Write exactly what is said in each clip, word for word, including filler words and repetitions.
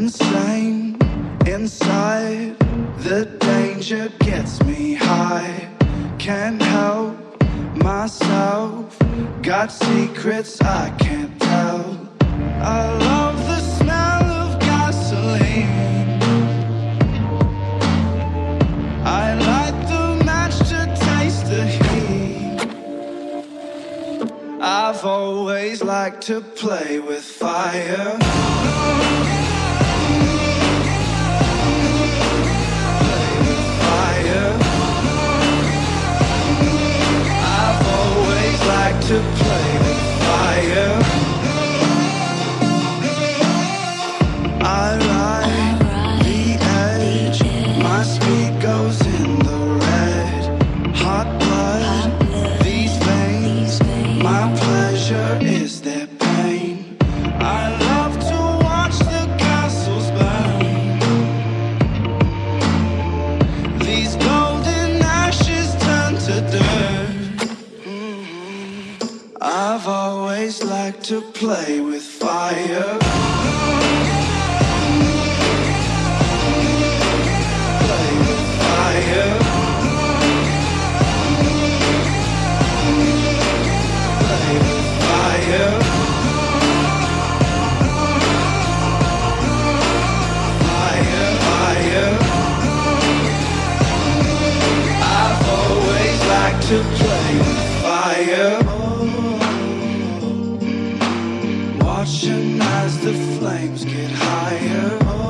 insane inside. The danger gets me high. Can't help myself. Got secrets I can't tell. I love the smell of gasoline. I light the match to taste the heat. I've always liked to play with fire. Like to play with fire. I ride the edge. My speed goes in the red. Hot blood, these veins. My pleasure is their pain. I love to watch the castles burn. These golden ashes turn to dirt. I've always liked to play with fire. Play with fire. Play with fire. Fire, fire. I've always liked to play with fire. Watching as the flames get higher.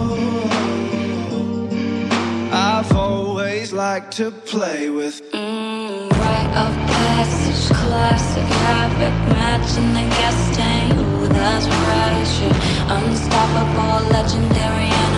I've always liked to play with mm, rite of passage, classic habit, matching the gas tank. Ooh, that's pressure. Unstoppable, legendary.